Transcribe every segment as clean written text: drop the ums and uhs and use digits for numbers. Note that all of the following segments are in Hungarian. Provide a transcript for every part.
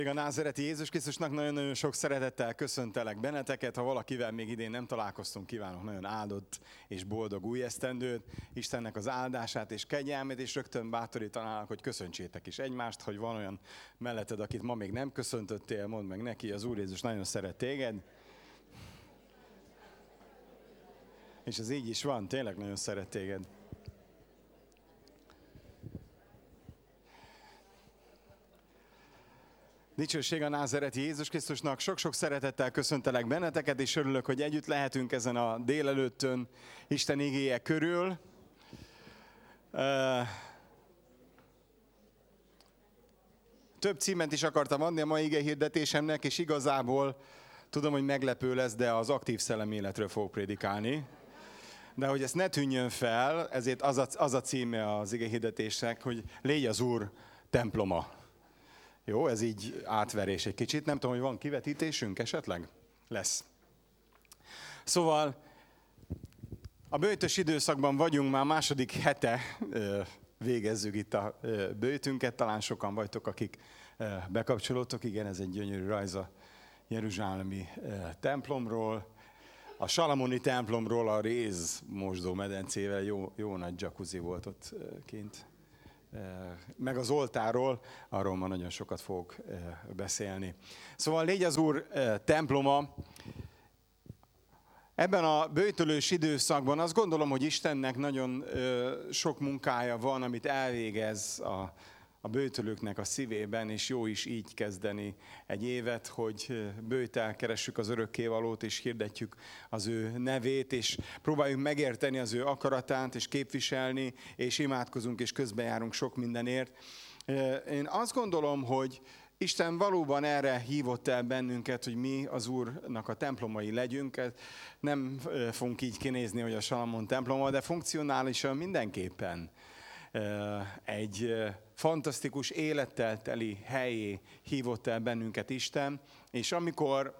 A názáreti Jézus Krisztusnak nagyon-nagyon sok szeretettel köszöntelek benneteket. Ha valakivel még idén nem találkoztunk, kívánok nagyon áldott és boldog új esztendőt, Istennek az áldását és kegyelmét, és rögtön bátorítanálak, hogy köszöntsétek is egymást, hogy van olyan melletted, akit ma még nem köszöntöttél, mondd meg neki, az Úr Jézus nagyon szeret téged. És ez így is van, tényleg nagyon szeret téged. Dicsőség a názáreti Jézus Krisztusnak, sok-sok szeretettel köszöntelek benneteket, és örülök, hogy együtt lehetünk ezen a délelőttön Isten igéje körül. Több címet is akartam adni a mai ige hirdetésemnek, és igazából tudom, hogy meglepő lesz, de az aktív szelleméletről fogok prédikálni. De hogy ezt ne tűnjön fel, ezért az a címe az ige hirdetésnek, hogy légy az Úr temploma. Jó, ez így átverés egy kicsit. Nem tudom, hogy van kivetítésünk esetleg? Lesz. Szóval a böjtös időszakban vagyunk, már második hete végezzük itt a böjtünket. Talán sokan vagytok, akik bekapcsolódtok. Igen, ez egy gyönyörű rajz a jeruzsálemi templomról. A salamoni templomról a Réz mosdó medencével jó nagy jacuzzi volt ott kint. Meg az oltárról, arról ma nagyon sokat fogok beszélni. Szóval légy az Úr temploma. Ebben a böjtölős időszakban azt gondolom, hogy Istennek nagyon sok munkája van, amit elvégez a böjtölőknek a szívében, és jó is így kezdeni egy évet, hogy böjttel keressük az örökkévalót, és hirdetjük az ő nevét, és próbáljuk megérteni az ő akaratát, és képviselni, és imádkozunk, és közbejárunk sok mindenért. Én azt gondolom, hogy Isten valóban erre hívott el bennünket, hogy mi az Úrnak a templomai legyünk. Nem fogunk így kinézni, hogy a Salamon temploma, de funkcionálisan mindenképpen egy fantasztikus élettel teli helyé hívott el bennünket Isten, és amikor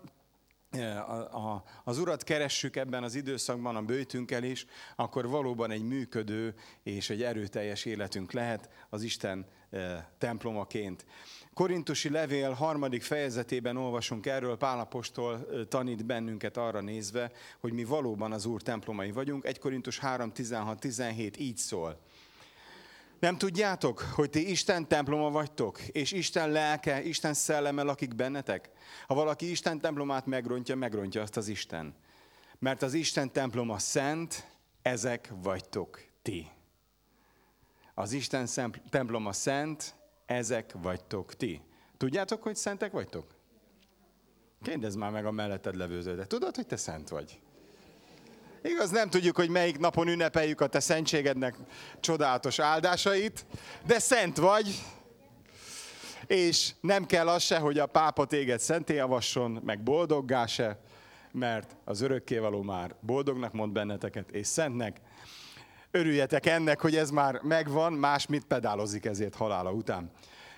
az Urat keressük ebben az időszakban a böjtünkkel is, akkor valóban egy működő és egy erőteljes életünk lehet az Isten templomaként. Korintusi levél 3. fejezetében olvasunk erről, Pál apostol tanít bennünket arra nézve, hogy mi valóban az Úr templomai vagyunk. 1 Korintus 3:16-17 így szól. Nem tudjátok, hogy ti Isten temploma vagytok, és Isten lelke, Isten szelleme lakik bennetek? Ha valaki Isten templomát megrontja azt az Isten. Mert az Isten temploma szent, ezek vagytok ti. Az Isten temploma szent, ezek vagytok ti. Tudjátok, hogy szentek vagytok? Kérdezd már meg a melletted levőződet. Tudod, hogy te szent vagy? Igaz, nem tudjuk, hogy melyik napon ünnepeljük a te szentségednek csodálatos áldásait, de szent vagy, és nem kell az se, hogy a pápa téged szenté avasson, meg boldoggá se, mert az örökkévaló már boldognak mond benneteket, és szentnek. Örüljetek ennek, hogy ez már megvan, más mit pedálozik ezért halála után.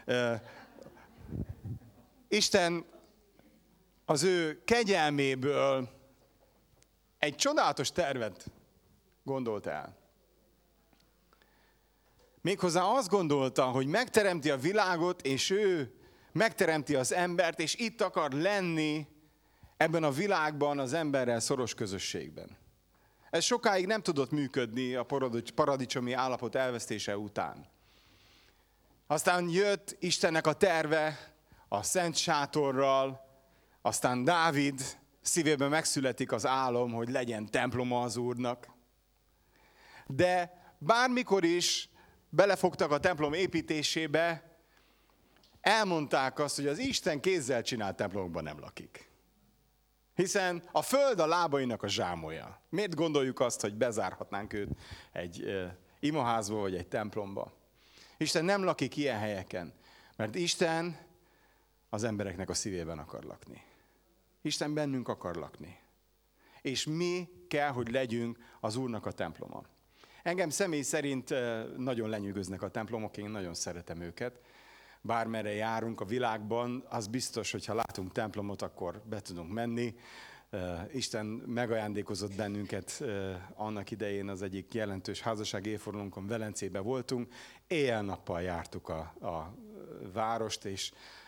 Isten az ő kegyelméből egy csodálatos tervet gondolt el. Méghozzá azt gondolta, hogy megteremti a világot, és ő megteremti az embert, és itt akar lenni ebben a világban az emberrel szoros közösségben. Ez sokáig nem tudott működni a paradicsomi állapot elvesztése után. Aztán jött Istennek a terve a szent sátorral, aztán Dávid szívében megszületik az álom, hogy legyen temploma az Úrnak. De bármikor is belefogtak a templom építésébe, elmondták azt, hogy az Isten kézzel csinált templomokban nem lakik. Hiszen a föld a lábainak a zsámolja. Miért gondoljuk azt, hogy bezárhatnánk őt egy imaházba vagy egy templomba? Isten nem lakik ilyen helyeken, mert Isten az embereknek a szívében akar lakni. Isten bennünk akar lakni. És mi kell, hogy legyünk az Úrnak a temploma. Engem személy szerint nagyon lenyűgöznek a templomok, én nagyon szeretem őket. Bármerre járunk a világban, az biztos, hogy ha látunk templomot, akkor be tudunk menni. Isten megajándékozott bennünket annak idején, az egyik jelentős házassági évfordulónkon Velencében voltunk. Éjjel-nappal jártuk a várost, és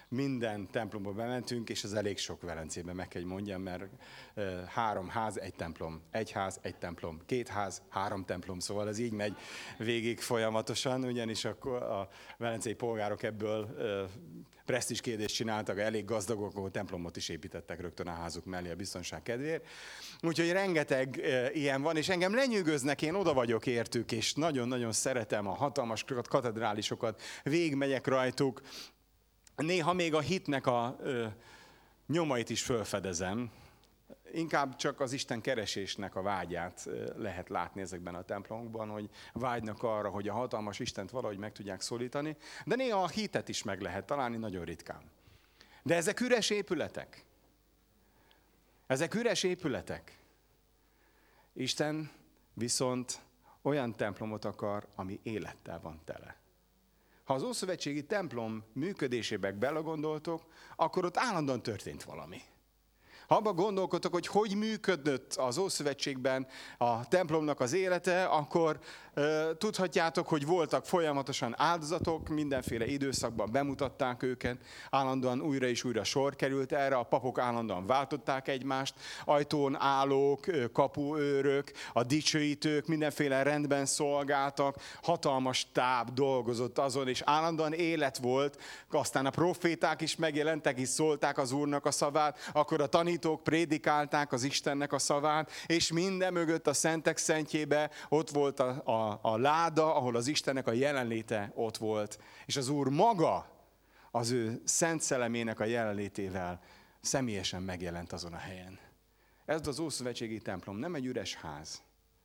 minden templomba bementünk, és az elég sok Velencében, meg kell, hogy mondjam, mert 3 ház, 1 templom, 1 ház, 1 templom, 2 ház, 3 templom, szóval ez így megy végig folyamatosan, ugyanis a velencei polgárok ebből presztízskérdést csináltak, elég gazdagok, ahol templomot is építettek rögtön a házuk mellé a biztonság kedvéért. Úgyhogy rengeteg ilyen van, és engem lenyűgöznek, én oda vagyok értük, és nagyon-nagyon szeretem a hatalmas katedrálisokat, végigmegyek rajtuk. Néha még a hitnek a nyomait is felfedezem. Inkább csak az Isten keresésnek a vágyát lehet látni ezekben a templomokban, hogy vágynak arra, hogy a hatalmas Istent valahogy meg tudják szólítani, de néha a hitet is meg lehet találni, nagyon ritkán. De ezek üres épületek. Ezek üres épületek. Isten viszont olyan templomot akar, ami élettel van tele. Ha az ószövetségi templom működésébe belegondoltok, akkor ott állandóan történt valami. Ha abban gondolkodtok, hogy működött az Ószövetségben a templomnak az élete, akkor tudhatjátok, hogy voltak folyamatosan áldozatok, mindenféle időszakban bemutatták őket, állandóan újra és újra sor került erre, a papok állandóan váltották egymást, ajtón állók, kapuőrök, a dicsőítők mindenféle rendben szolgáltak, hatalmas stáb dolgozott azon, és állandóan élet volt, aztán a proféták is megjelentek, és szólták az Úrnak a szavát, akkor a tanítók prédikálták az Istennek a szavát, és minden mögött a szentek szentjébe ott volt a láda, ahol az Istennek a jelenléte ott volt. És az Úr maga az ő szent szellemének a jelenlétével személyesen megjelent azon a helyen. Ez az ószövetségi templom nem egy üres ház.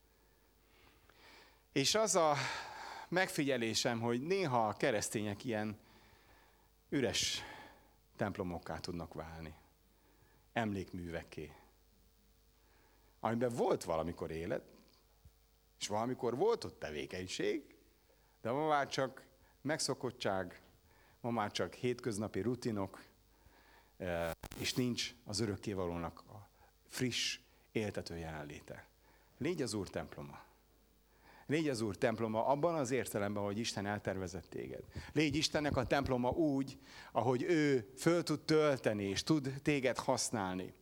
És az a megfigyelésem, hogy néha a keresztények ilyen üres templomokká tudnak válni. Emlékművekké. Amiben volt valamikor élet, és valamikor volt ott tevékenység, de ma már csak megszokottság, ma már csak hétköznapi rutinok, és nincs az örökkévalónak a friss, éltető jelenléte. Légy az Úr temploma. Légy az Úr temploma abban az értelemben, hogy Isten eltervezett téged. Légy Istennek a temploma úgy, ahogy ő föl tud tölteni, és tud téged használni.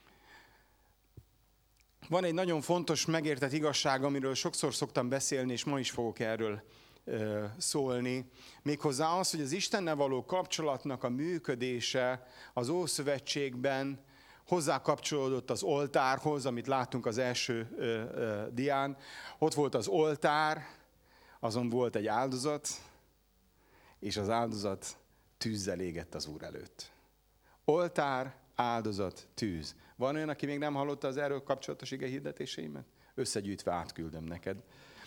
Van egy nagyon fontos, megértett igazság, amiről sokszor szoktam beszélni, és ma is fogok erről szólni. Méghozzá az, hogy az Istennel való kapcsolatnak a működése az Ószövetségben hozzá kapcsolódott az oltárhoz, amit láttunk az első dián. Ott volt az oltár, azon volt egy áldozat, és az áldozat tűzzel égett az Úr előtt. Oltár, áldozat, tűz. Van olyan, aki még nem hallotta az erről kapcsolatos ige hirdetéseimet? Összegyűjtve átküldöm neked.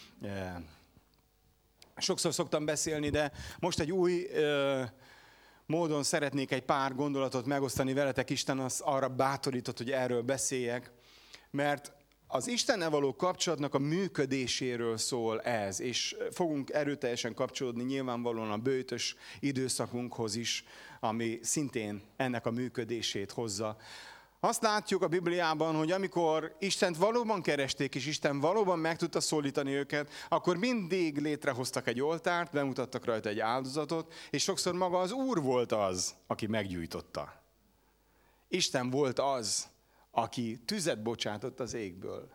Sokszor szoktam beszélni, de most egy új módon szeretnék egy pár gondolatot megosztani veletek. Isten az arra bátorított, hogy erről beszéljek, mert az Istennel való kapcsolatnak a működéséről szól ez, és fogunk erőteljesen kapcsolódni nyilvánvalóan a böjtös időszakunkhoz is, ami szintén ennek a működését hozza. Azt látjuk a Bibliában, hogy amikor Istent valóban keresték, és Isten valóban meg tudta szólítani őket, akkor mindig létrehoztak egy oltárt, bemutattak rajta egy áldozatot, és sokszor maga az Úr volt az, aki meggyújtotta. Isten volt az, aki tüzet bocsátott az égből.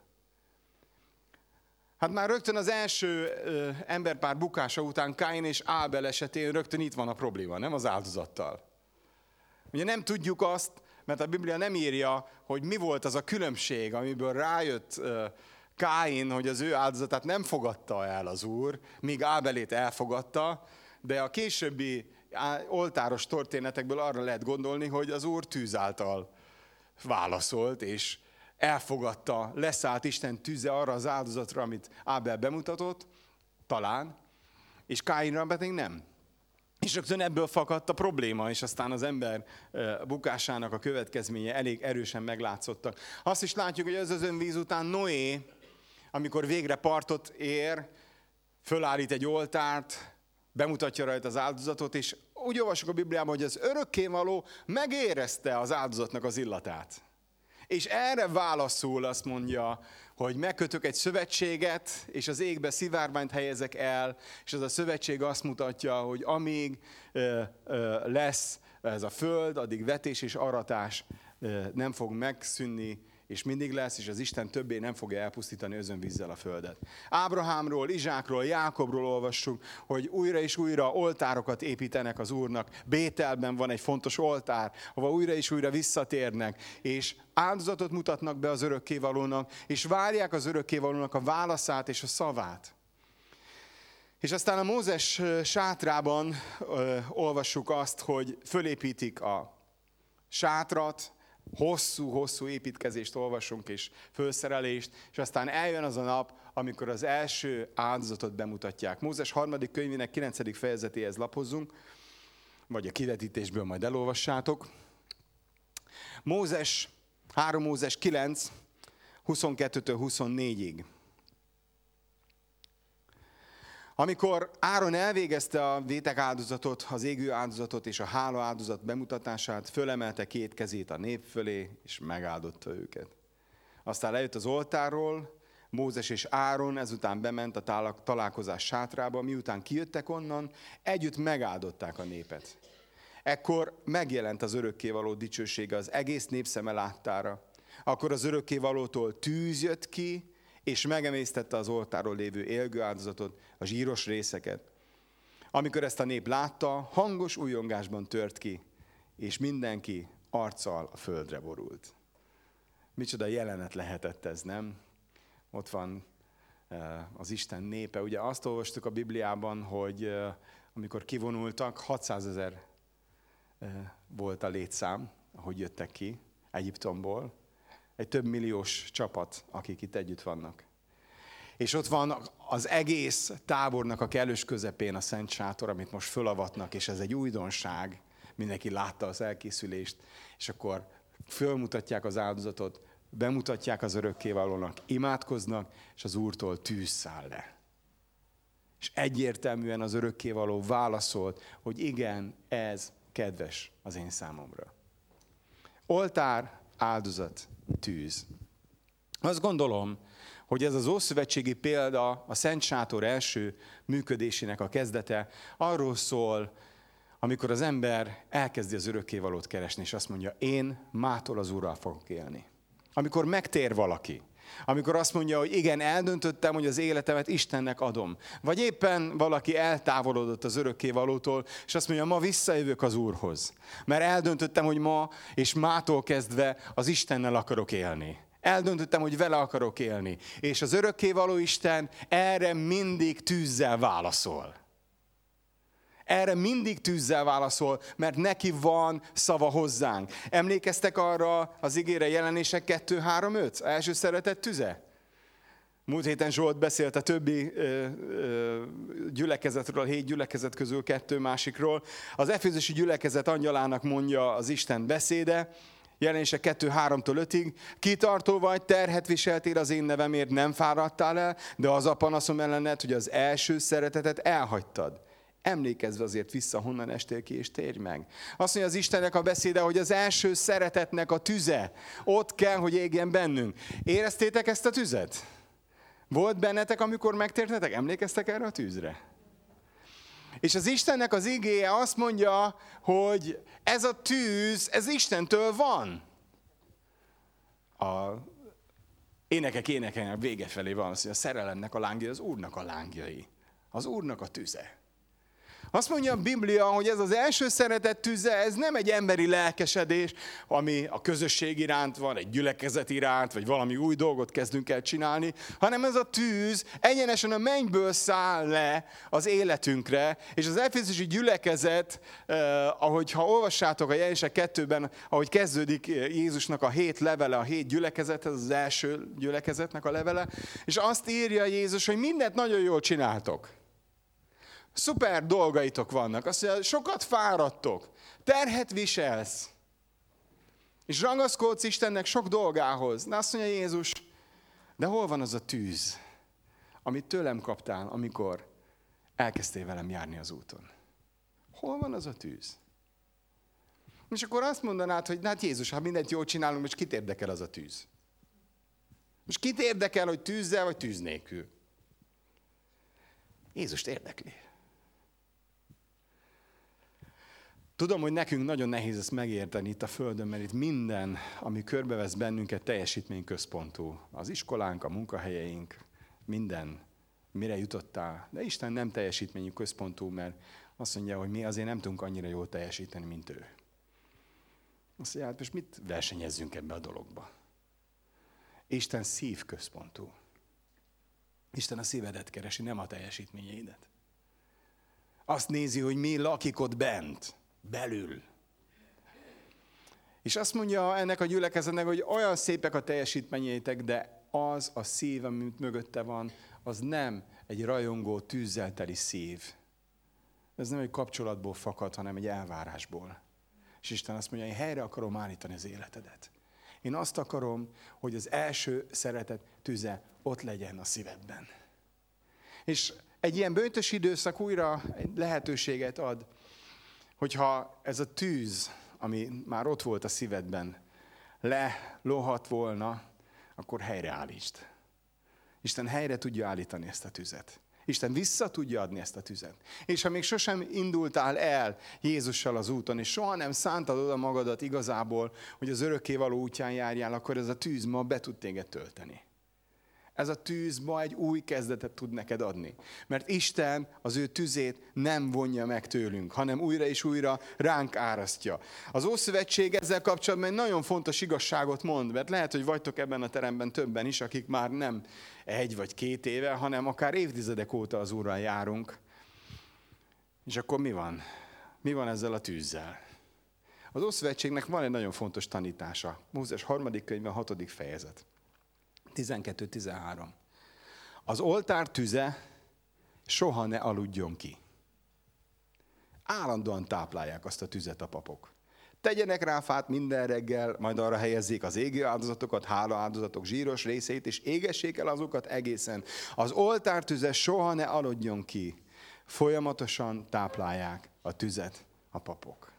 Hát már rögtön az első emberpár bukása után, Káin és Ábel esetén rögtön itt van a probléma, nem az áldozattal. Ugye nem tudjuk azt, mert a Biblia nem írja, hogy mi volt az a különbség, amiből rájött Káin, hogy az ő áldozatát nem fogadta el az Úr, míg Ábelét elfogadta, de a későbbi oltáros történetekből arra lehet gondolni, hogy az Úr tűz által válaszolt, és elfogadta, leszállt Isten tűze arra az áldozatra, amit Ábel bemutatott, talán, és Káinra pedig nem. És rögtön ebből fakadt a probléma, és aztán az ember bukásának a következménye elég erősen meglátszottak. Azt is látjuk, hogy az özönvíz után Noé, amikor végre partot ér, fölállít egy oltárt, bemutatja rajta az áldozatot, és úgy olvasok a Bibliában, hogy az örökkévaló megérezte az áldozatnak az illatát. És erre válaszul azt mondja, hogy megkötök egy szövetséget, és az égbe szivárványt helyezek el, és az a szövetség azt mutatja, hogy amíg lesz ez a föld, addig vetés és aratás nem fog megszűnni, és mindig lesz, és az Isten többé nem fogja elpusztítani özönvízzel a földet. Ábrahámról, Izsákról, Jákobról olvassuk, hogy újra és újra oltárokat építenek az Úrnak. Bételben van egy fontos oltár, ahol újra és újra visszatérnek, és áldozatot mutatnak be az örökkévalónak, és várják az örökkévalónak a válaszát és a szavát. És aztán a Mózes sátrában olvassuk azt, hogy fölépítik a sátrat, hosszú építkezést olvasunk és fölszerelést, és aztán eljön az a nap, amikor az első áldozatot bemutatják. Mózes 3. könyvének 9. fejezetéhez lapozzunk, vagy a kivetítésből majd elolvassátok. 3 Mózes 9, 22-től 24-ig. Amikor Áron elvégezte a vétekáldozatot, az égő áldozatot és a hála áldozat bemutatását, fölemelte 2 kezét a nép fölé, és megáldotta őket. Aztán lejött az oltárról, Mózes és Áron ezután bement a találkozás sátrába, miután kijöttek onnan, együtt megáldották a népet. Ekkor megjelent az örökkévaló dicsősége az egész nép szeme láttára. Akkor az örökkévalótól tűz jött ki, és megemésztette az oltáról lévő élgő áldozatot, a zsíros részeket. Amikor ezt a nép látta, hangos újongásban tört ki, és mindenki arccal a földre borult. Micsoda jelenet lehetett ez, nem? Ott van az Isten népe. Ugye azt olvastuk a Bibliában, hogy amikor kivonultak, 600 000 volt a létszám, ahogy jöttek ki Egyiptomból. Egy több milliós csapat, akik itt együtt vannak. És ott van az egész tábornak a kellős közepén a Szent Sátor, amit most fölavatnak, és ez egy újdonság. Mindenki látta az elkészülést, és akkor fölmutatják az áldozatot, bemutatják az örökkévalónak, imádkoznak, és az Úrtól tűz száll le. És egyértelműen az örökkévaló válaszolt, hogy igen, ez kedves az én számomra. Oltár, áldozat, tűz. Azt gondolom, hogy ez az ószövetségi példa, a Szent Sátor első működésének a kezdete arról szól, amikor az ember elkezdi az örökkévalót keresni, és azt mondja, én mától az Úrral fogok élni. Amikor megtér valaki, amikor azt mondja, hogy igen, eldöntöttem, hogy az életemet Istennek adom. Vagy éppen valaki eltávolodott az örökkévalótól, és azt mondja, ma visszajövök az Úrhoz. Mert eldöntöttem, hogy ma és mától kezdve az Istennel akarok élni. Eldöntöttem, hogy vele akarok élni. És az örökkévaló Isten erre mindig tűzzel válaszol. Erre mindig tűzzel válaszol, mert neki van szava hozzánk. Emlékeztek arra az igére, Jelenések 2.3.5? Első szeretett tüze? Múlt héten Zsolt beszélt a többi gyülekezetről, a 7 gyülekezet közül 2 másikról. Az efézusi gyülekezet angyalának mondja az Isten beszéde, Jelenések 2.3-től 5-ig. Kitartó vagy, terhet viseltél az én nevemért, nem fáradtál el, de az a panaszom ellened, hogy az első szeretetet elhagytad. Emlékezve azért vissza, honnan estél ki, és térj meg. Azt mondja az Istennek a beszéde, hogy az első szeretetnek a tüze ott kell, hogy égjen bennünk. Éreztétek ezt a tüzet? Volt bennetek, amikor megtértetek? Emlékeztek erre a tűzre? És az Istennek az igéje azt mondja, hogy ez a tűz, ez Istentől van. A énekelnek vége felé van, hogy a szerelemnek a lángjai, az Úrnak a lángjai. Az Úrnak a tüze. Azt mondja a Biblia, hogy ez az első szeretet tüze, ez nem egy emberi lelkesedés, ami a közösség iránt van, egy gyülekezet iránt, vagy valami új dolgot kezdünk el csinálni, hanem ez a tűz egyenesen a mennyből száll le az életünkre, és az efézusi gyülekezet, ahogy ha olvassátok a Jelenések 2-ben, ahogy kezdődik Jézusnak a 7 levele, a 7 gyülekezet, ez az első gyülekezetnek a levele, és azt írja Jézus, hogy mindent nagyon jól csináltok. Szuper dolgaitok vannak. Azt mondja, sokat fáradtok, terhet viselsz, és ragaszkodsz Istennek sok dolgához. De azt mondja Jézus, de hol van az a tűz, amit tőlem kaptál, amikor elkezdtél velem járni az úton? Hol van az a tűz? És akkor azt mondanád, hogy hát Jézus, ha mindent jól csinálunk, most kit érdekel az a tűz? Most kit érdekel, hogy tűzzel vagy tűz nélkül? Jézust érdekli. Tudom, hogy nekünk nagyon nehéz ezt megérteni itt a Földön, mert itt minden, ami körbevesz bennünket, teljesítményközpontú. Az iskolánk, a munkahelyeink, minden, mire jutottál. De Isten nem teljesítményközpontú, mert azt mondja, hogy mi azért nem tudunk annyira jól teljesíteni, mint ő. Azt mondja, hát most mit versenyezzünk ebbe a dologba? Isten szívközpontú. Isten a szívedet keresi, nem a teljesítményeidet. Azt nézi, hogy mi lakik ott bent, belül. És azt mondja ennek a gyülekezetnek, hogy olyan szépek a teljesítményeitek, de az a szív, ami mögötte van, az nem egy rajongó, tűzzel teli szív. Ez nem egy kapcsolatból fakad, hanem egy elvárásból. És Isten azt mondja, én helyre akarom állítani az életedet. Én azt akarom, hogy az első szeretet tüze ott legyen a szívedben. És egy ilyen böjtös időszak újra egy lehetőséget ad, hogyha ez a tűz, ami már ott volt a szívedben, lelohadt volna, akkor helyreállítsd. Isten helyre tudja állítani ezt a tüzet. Isten vissza tudja adni ezt a tüzet. És ha még sosem indultál el Jézussal az úton, és soha nem szántad oda magadat igazából, hogy az örökkévaló útján járjál, akkor ez a tűz ma be tud téged tölteni. Ez a tűz ma egy új kezdetet tud neked adni. Mert Isten az ő tüzét nem vonja meg tőlünk, hanem újra és újra ránk árasztja. Az Ószövetség ezzel kapcsolatban egy nagyon fontos igazságot mond, mert lehet, hogy vagytok ebben a teremben többen is, akik már nem 1 vagy 2 éve, hanem akár évtizedek óta az Úrral járunk. És akkor mi van? Mi van ezzel a tűzzel? Az Ószövetségnek van egy nagyon fontos tanítása. Mózes 3. könyve, 6. fejezet. 12-13. Az oltár tüze soha ne aludjon ki. Állandóan táplálják azt a tüzet a papok. Tegyenek rá fát minden reggel, majd arra helyezzék az égő áldozatokat, hálaáldozatok zsíros részeit, és égessék el azokat egészen. Az oltár tüze soha ne aludjon ki. Folyamatosan táplálják a tüzet a papok.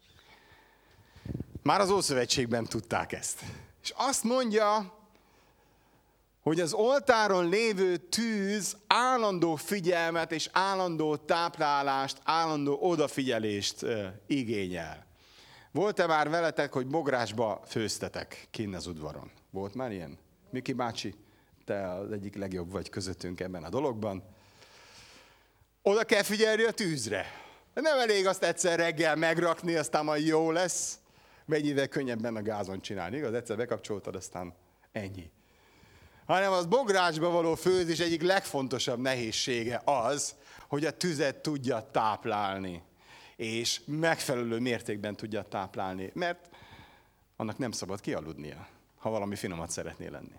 Már az Ószövetségben tudták ezt. És azt mondja, hogy az oltáron lévő tűz állandó figyelmet és állandó táplálást, állandó odafigyelést igényel. Volt-e már veletek, hogy bográsba főztetek kinn az udvaron? Volt már ilyen? Miki bácsi, te az egyik legjobb vagy közöttünk ebben a dologban. Oda kell figyelni a tűzre. Nem elég azt egyszer reggel megrakni, aztán majd jó lesz. Mennyivel könnyebben a gázon csinálni, igaz? Egyszer bekapcsoltad, aztán ennyi. Hanem az bográsba való főzés egyik legfontosabb nehézsége az, hogy a tüzet tudja táplálni. És megfelelő mértékben tudja táplálni. Mert annak nem szabad kialudnia, ha valami finomat szeretné lenni.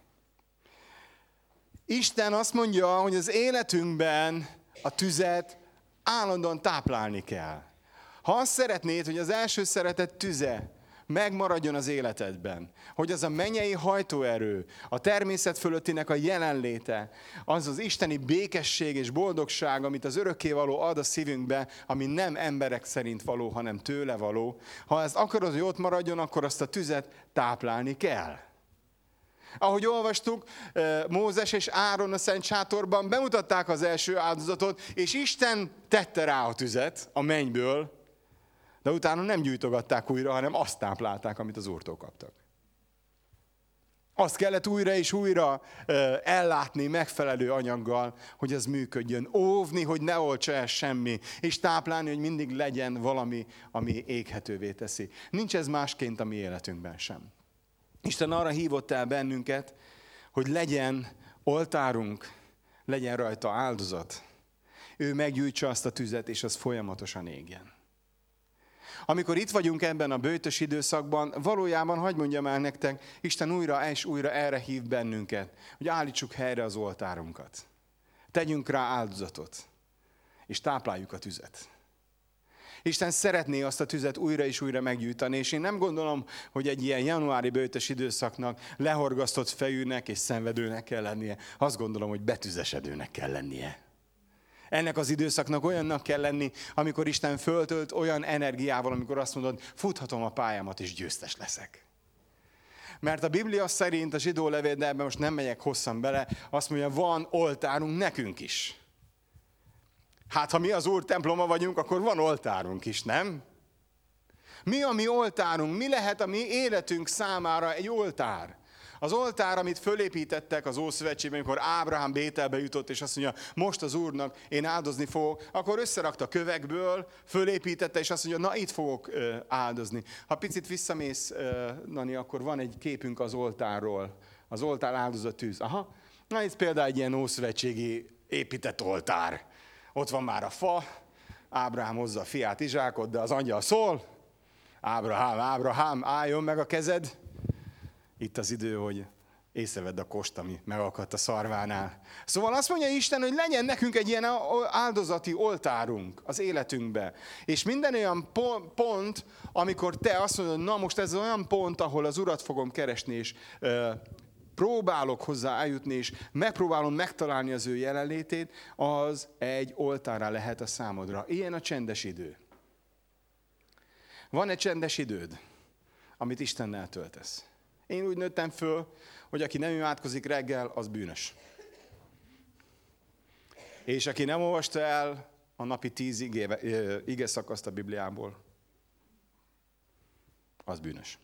Isten azt mondja, hogy az életünkben a tüzet állandóan táplálni kell. Ha azt szeretnéd, hogy az első szeretet tüze megmaradjon az életedben, hogy az a mennyei hajtóerő, a természet fölöttinek a jelenléte, az az isteni békesség és boldogság, amit az örökkévaló ad a szívünkbe, ami nem emberek szerint való, hanem tőle való. Ha ezt akarod, hogy ott maradjon, akkor azt a tüzet táplálni kell. Ahogy olvastuk, Mózes és Áron a Szent Sátorban bemutatták az első áldozatot, és Isten tette rá a tüzet a mennyből, de utána nem gyújtogatták újra, hanem azt táplálták, amit az Úrtól kaptak. Azt kellett újra és újra ellátni megfelelő anyaggal, hogy ez működjön. Óvni, hogy ne oltsa el semmi, és táplálni, hogy mindig legyen valami, ami éghetővé teszi. Nincs ez másként a mi életünkben sem. Isten arra hívott el bennünket, hogy legyen oltárunk, legyen rajta áldozat. Ő meggyújtsa azt a tüzet, és az folyamatosan égjen. Amikor itt vagyunk ebben a böjtös időszakban, valójában, hadd mondjam el nektek, Isten újra és újra erre hív bennünket, hogy állítsuk helyre az oltárunkat. Tegyünk rá áldozatot, és tápláljuk a tüzet. Isten szeretné azt a tüzet újra és újra meggyújtani, és én nem gondolom, hogy egy ilyen januári böjtös időszaknak lehorgasztott fejűnek és szenvedőnek kell lennie. Azt gondolom, hogy betüzesedőnek kell lennie. Ennek az időszaknak olyannak kell lenni, amikor Isten föltölt olyan energiával, amikor azt mondod, futhatom a pályámat és győztes leszek. Mert a Biblia szerint, a zsidó levél, de ebben most nem megyek hosszan bele, azt mondja, van oltárunk nekünk is. Hát ha mi az Úr temploma vagyunk, akkor van oltárunk is, nem? Mi a mi oltárunk? Mi lehet a mi életünk számára egy oltár? Az oltár, amit fölépítettek az Ószövetségben, amikor Ábrahám Bételbe jutott, és azt mondja, most az Úrnak én áldozni fogok, akkor összerakta kövekből, fölépítette, és azt mondja, na itt fogok áldozni. Ha picit visszamész, Nani, akkor van egy képünk az oltárról. Az oltár áldozat tűz. Aha. Na ez például egy ilyen ószövetségi épített oltár. Ott van már a fa, Ábrahám hozza a fiát, Izsákot, de az angyal szól, Ábrahám, álljon meg a kezed. Itt az idő, hogy észrevedd a kost, ami megakadt a szarvánál. Szóval azt mondja Isten, hogy legyen nekünk egy ilyen áldozati oltárunk az életünkbe. És minden olyan pont, amikor te azt mondod, na most ez olyan pont, ahol az Urat fogom keresni, és próbálok hozzá eljutni, és megpróbálom megtalálni az ő jelenlétét, az egy oltárá lehet a számodra. Ilyen a csendes idő. Van egy csendes időd, amit Istennel töltesz. Én úgy nőttem föl, hogy aki nem imádkozik reggel, az bűnös. És aki nem olvasta el a napi 10 ige szakaszt a Bibliából, az bűnös.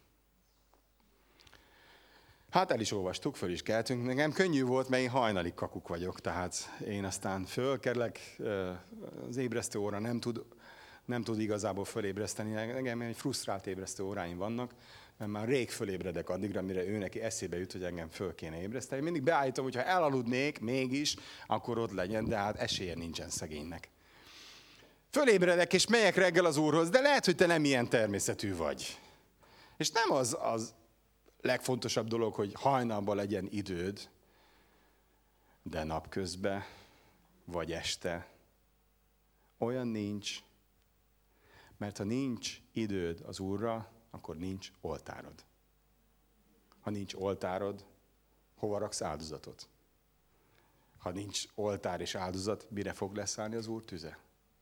Hát el is olvastuk, föl is keltünk. Nekem könnyű volt, mert én hajnalig kakuk vagyok, tehát én aztán fölkerlek, az ébresztő óra nem tud igazából fölébreszteni. Engem egy frusztrált ébresztő óráim vannak, mert már rég fölébredek addigra, mire ő neki eszébe jut, hogy engem föl kéne ébreszteni. Mindig beállítom, hogy ha elaludnék mégis, akkor ott legyen, de hát esélye nincsen szegénynek. Fölébredek és megyek reggel az Úrhoz, de lehet, hogy te nem ilyen természetű vagy. És nem az legfontosabb dolog, hogy hajnalban legyen időd, de napközben, vagy este. Olyan nincs, mert ha nincs időd az Úrra, akkor nincs oltárod. Ha nincs oltárod, hova raksz áldozatot? Ha nincs oltár és áldozat, mire fog leszállni az Úr tüze?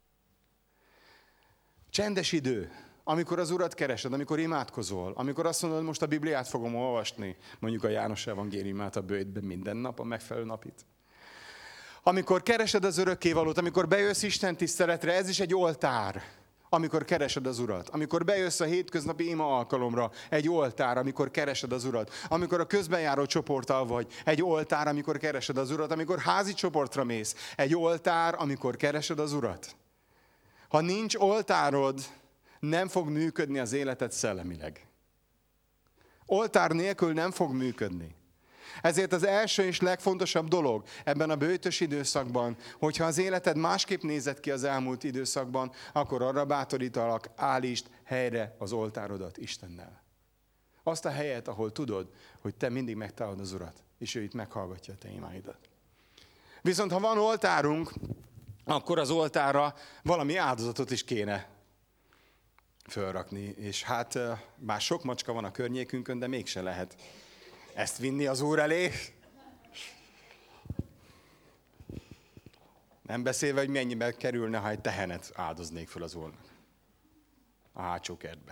Csendes idő, amikor az Urat keresed, amikor imádkozol, amikor azt mondod, most a Bibliát fogom olvasni, mondjuk a János evangéliumát a bőjtben minden nap, a megfelelő napit. Amikor keresed az örökkévalót, amikor bejössz Isten tiszteletre, ez is egy oltár. Amikor keresed az Urat, amikor bejössz a hétköznapi ima alkalomra, egy oltár, amikor keresed az Urat, amikor a közbenjáró csoporttal vagy, egy oltár, amikor keresed az Urat, amikor házi csoportra mész, egy oltár, amikor keresed az Urat. Ha nincs oltárod, nem fog működni az életed szellemileg. Oltár nélkül nem fog működni. Ezért az első és legfontosabb dolog ebben a böjtös időszakban, hogyha az életed másképp nézett ki az elmúlt időszakban, akkor arra bátorítalak, állítsd helyre az oltárodat Istennel. Azt a helyet, ahol tudod, hogy te mindig megtalálod az Urat, és ő itt meghallgatja a te imáidat. Viszont ha van oltárunk, akkor az oltárra valami áldozatot is kéne fölrakni. És hát bár sok macska van a környékünkön, de mégse lehet ezt vinni az Úr elé. Nem beszélve, hogy mennyibe kerülne, ha egy tehenet áldoznék föl az Úrnak. A hátsó kertbe.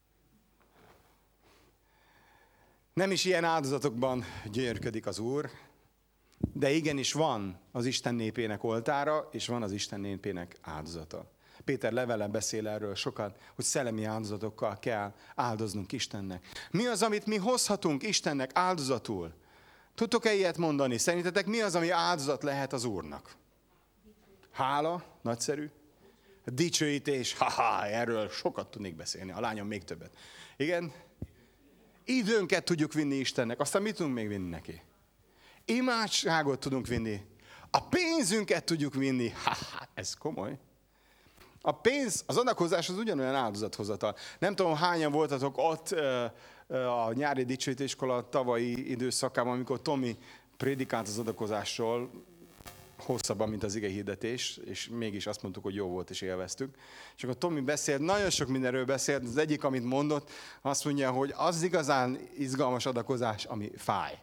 Nem is ilyen áldozatokban gyönyörködik az Úr, de igenis van az Isten népének oltára, és van az Isten népének áldozata. Péter levele beszél erről sokat, hogy szellemi áldozatokkal kell áldoznunk Istennek. Mi az, amit mi hozhatunk Istennek áldozatul? Tudtok-e ilyet mondani? Szerintetek mi az, ami áldozat lehet az Úrnak? Hála, nagyszerű. Dicsőítés, erről sokat tudnék beszélni, a lányom még többet. Igen? Időnket tudjuk vinni Istennek, aztán mit tudunk még vinni neki? Imádságot tudunk vinni. A pénzünket tudjuk vinni. Ez komoly. A pénz, az adakozás az ugyanolyan áldozathozatal. Nem tudom, hányan voltatok ott a nyári dicsőítéskola tavalyi időszakában, amikor Tomi prédikált az adakozásról, hosszabban, mint az igehirdetés, és mégis azt mondtuk, hogy jó volt, és élveztük. És akkor Tomi beszélt, nagyon sok mindenről beszélt, az egyik, amit mondott, azt mondja, hogy az igazán izgalmas adakozás, ami fáj.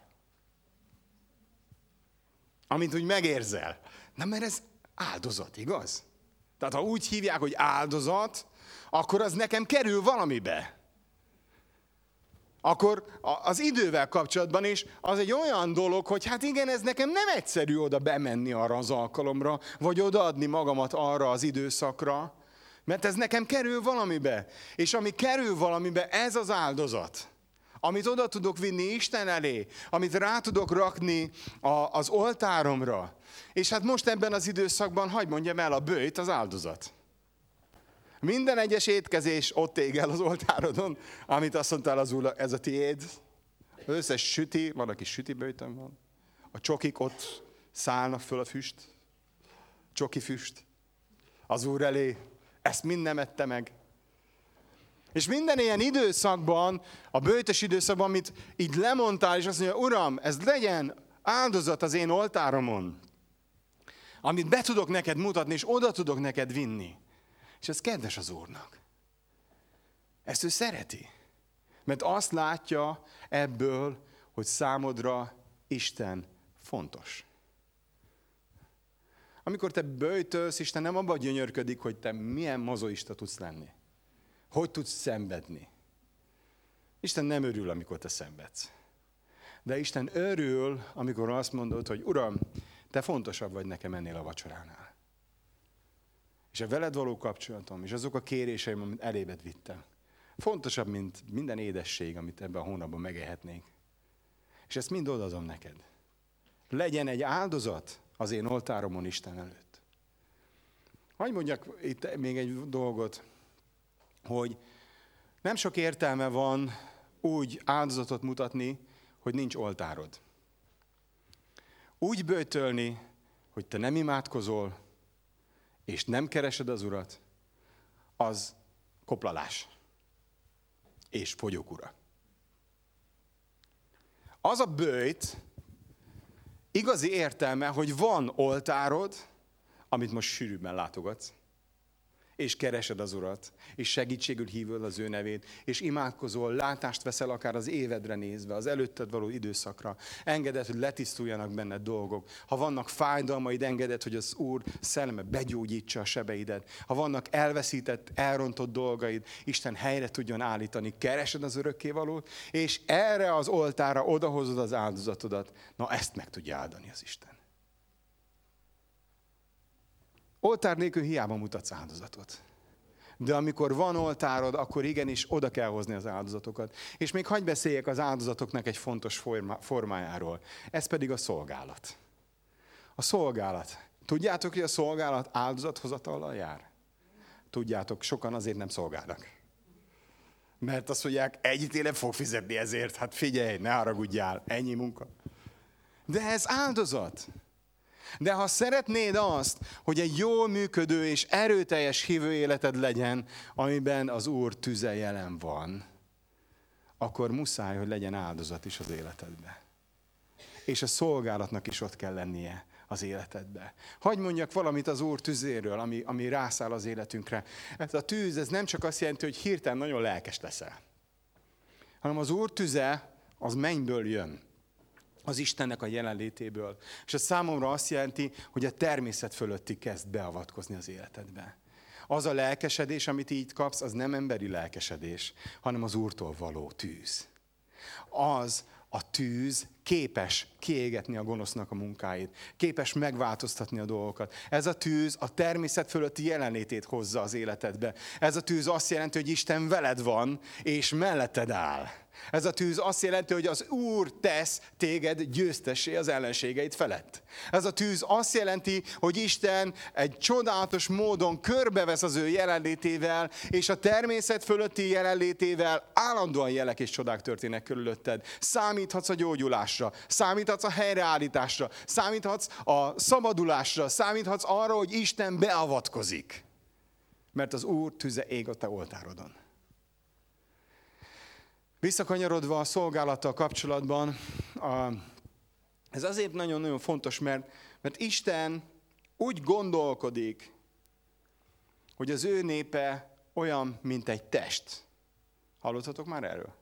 Amit úgy megérzel. Na, mert ez áldozat, igaz? Tehát ha úgy hívják, hogy áldozat, akkor az nekem kerül valamibe. Akkor az idővel kapcsolatban is az egy olyan dolog, hogy hát igen, ez nekem nem egyszerű oda bemenni arra az alkalomra, vagy odaadni magamat arra az időszakra, Mert ez nekem kerül valamibe. És ami kerül valamibe, ez az áldozat. Amit oda tudok vinni Isten elé, amit rá tudok rakni az oltáromra. És hát most ebben az időszakban, hadd mondjam el, a böjt az áldozat. Minden egyes étkezés ott ég el az oltárodon, amit azt mondtál az Úr, ez a tiéd. Az összes süti, van, aki süti böjtön van. A csokik ott szállnak föl a füst. Csoki füst. Az Úr elé. Ezt mind nem ette meg. És minden ilyen időszakban, a böjtös időszakban, amit így lemondtál, és azt mondja, Uram, ez legyen áldozat az én oltáromon, amit be tudok neked mutatni, és oda tudok neked vinni. És ez kedves az Úrnak. Ezt ő szereti. Mert azt látja ebből, hogy számodra Isten fontos. Amikor te böjtölsz, Isten nem abban gyönyörködik, hogy te milyen mozoista tudsz lenni. Hogy tudsz szenvedni. Isten nem örül, amikor te szenvedsz. De Isten örül, amikor azt mondod, hogy Uram, te fontosabb vagy nekem ennél a vacsoránál. És a veled való kapcsolatom, és azok a kéréseim, amit elébed vittem, fontosabb, mint minden édesség, amit ebben a hónapban megehetnénk. És ezt mind odaadom neked. Legyen egy áldozat az én oltáromon Isten előtt. Hadd mondjak itt még egy dolgot, hogy nem sok értelme van úgy áldozatot mutatni, hogy nincs oltárod. Úgy böjtölni, hogy te nem imádkozol, és nem keresed az Urat, az koplalás és fogyókúra. Az a böjt igazi értelme, hogy van oltárod, amit most sűrűbben látogatsz, és keresed az Urat, és segítségül hívod az ő nevét, és imádkozol, látást veszel akár az évedre nézve, az előtted való időszakra. Engeded, hogy letisztuljanak benned dolgok. Ha vannak fájdalmaid, engeded, hogy az Úr szelleme begyógyítsa a sebeidet. Ha vannak elveszített, elrontott dolgaid, Isten helyre tudjon állítani. Keresed az örökkévalót, és erre az oltára odahozod az áldozatodat. Na, ezt meg tudja áldani az Isten. Oltár nélkül hiába mutatsz áldozatot. De amikor van oltárod, akkor igenis oda kell hozni az áldozatokat. És még hadd beszéljek az áldozatoknak egy fontos formájáról. Ez pedig a szolgálat. A szolgálat. Tudjátok, hogy a szolgálat áldozathozatallal jár? Tudjátok, sokan azért nem szolgálnak. Mert azt mondják, egyet nem fog fizetni ezért. Hát figyelj, ne haragudjál, ennyi munka. De ez áldozat. De ha szeretnéd azt, hogy egy jól működő és erőteljes hívő életed legyen, amiben az Úr tüze jelen van, akkor muszáj, hogy legyen áldozat is az életedben. És a szolgálatnak is ott kell lennie az életedbe. Hadd mondjak valamit az Úr tüzéről, ami rászáll az életünkre. Ez a tűz, ez nem csak azt jelenti, hogy hirtelen nagyon lelkes leszel, hanem az Úr tüze, az mennyből jön. Az Istennek a jelenlétéből. És ez számomra azt jelenti, hogy a természet fölötti kezd beavatkozni az életedbe. Az a lelkesedés, amit így kapsz, az nem emberi lelkesedés, hanem az Úrtól való tűz. Az a tűz képes kiégetni a gonosznak a munkáit, képes megváltoztatni a dolgokat. Ez a tűz a természet fölötti jelenlétét hozza az életedbe. Ez a tűz azt jelenti, hogy Isten veled van, és melletted áll. Ez a tűz azt jelenti, hogy az Úr tesz téged győztessé az ellenségeid felett. Ez a tűz azt jelenti, hogy Isten egy csodálatos módon körbevesz az ő jelenlétével, és a természet fölötti jelenlétével állandóan jelek és csodák történnek körülötted. Számíthatsz a gyógyulásra, számíthatsz a helyreállításra, számíthatsz a szabadulásra, számíthatsz arra, hogy Isten beavatkozik. Mert az Úr tüze ég a te oltárodon. Visszakanyarodva a szolgálattal kapcsolatban, ez azért nagyon-nagyon fontos, mert Isten úgy gondolkodik, hogy az ő népe olyan, mint egy test. Hallottatok már erről?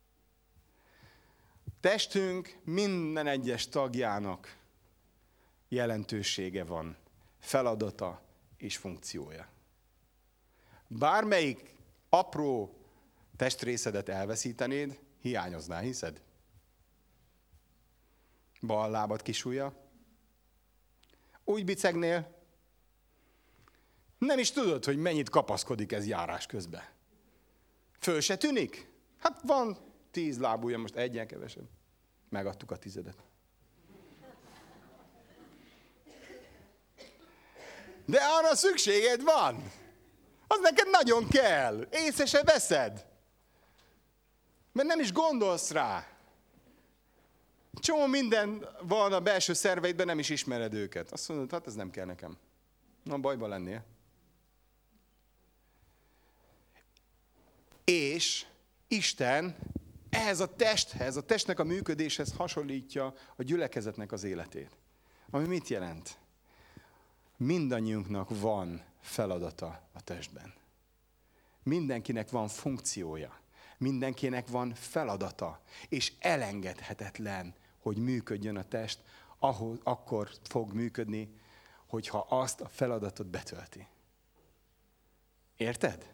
Testünk minden egyes tagjának jelentősége van, feladata és funkciója. Bármelyik apró testrészedet elveszítenéd, hiányoznál, hiszed? Bal lábad kisujja. Úgy bicegnél, Nem is tudod, hogy mennyit kapaszkodik ez járás közben. Föl se tűnik? Hát van 10 lábúja, most egyen kevesebb. Megadtuk a 10. De arra szükséged van. Az neked nagyon kell. Észre se veszed. Mert nem is gondolsz rá. Csomó minden van a belső szerveidben, nem is ismered őket. Azt mondod, hát ez nem kell nekem. Na, bajban lennél. És Isten ehhez a testnek a működéshez hasonlítja a gyülekezetnek az életét. Ami mit jelent? Mindannyiunknak van feladata a testben. Mindenkinek van funkciója. Mindenkinek van feladata. És elengedhetetlen, hogy működjön a test, akkor fog működni, hogyha azt a feladatot betölti. Érted?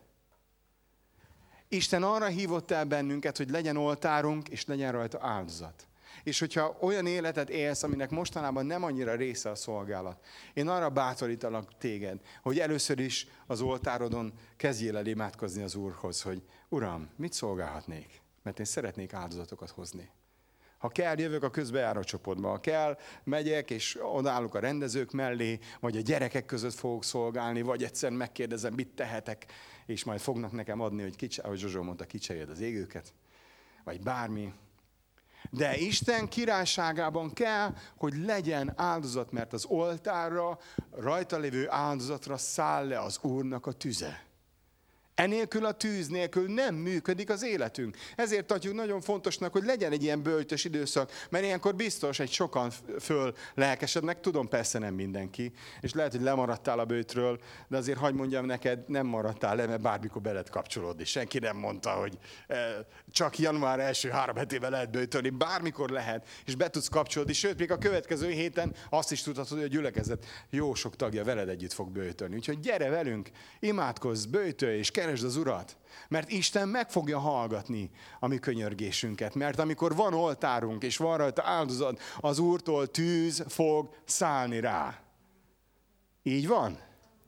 Isten arra hívott el bennünket, hogy legyen oltárunk, és legyen rajta áldozat. És hogyha olyan életet élsz, aminek mostanában nem annyira része a szolgálat, én arra bátorítalak téged, hogy először is az oltárodon kezdjél el imádkozni az Úrhoz, hogy Uram, mit szolgálhatnék? Mert én szeretnék áldozatokat hozni. Ha kell, jövök a közbejáró csoportba. Ha kell, megyek, és odállok a rendezők mellé, vagy a gyerekek között fogok szolgálni, vagy egyszerűen megkérdezem, mit tehetek, és majd fognak nekem adni, hogy ahogy Zsozsó mondta, kicseréld az égőket, vagy bármi. De Isten királyságában kell, hogy legyen áldozat, mert az oltárra, rajta lévő áldozatra száll le az Úrnak a tüze. Enélkül a tűz nélkül nem működik az életünk. Ezért tartjuk nagyon fontosnak, hogy legyen egy ilyen böjtös időszak, mert ilyenkor biztos, hogy sokan föl lelkesednek, tudom, persze nem mindenki, és lehet, hogy lemaradtál a böjtről, de azért hagyd mondjam neked, nem maradtál le, mert bármikor be lehet kapcsolódni. Senki nem mondta, hogy csak január első 3 hetében lehet böjtölni, bármikor lehet, és be tudsz kapcsolódni, sőt, még a következő héten azt is tudhatod, hogy a gyülekezet jó sok tagja veled együtt fog böjtölni. Úgyhogy gyere velünk, imádkozz, böjtölj, és keresd az Urat, mert Isten meg fogja hallgatni a mi könyörgésünket, mert amikor van oltárunk, és van rajta áldozat, az Úrtól tűz fog szállni rá. Így van?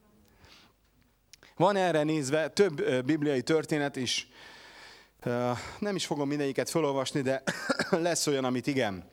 Van erre nézve több bibliai történet is, nem is fogom mindegyiket felolvasni, de lesz olyan, amit igen.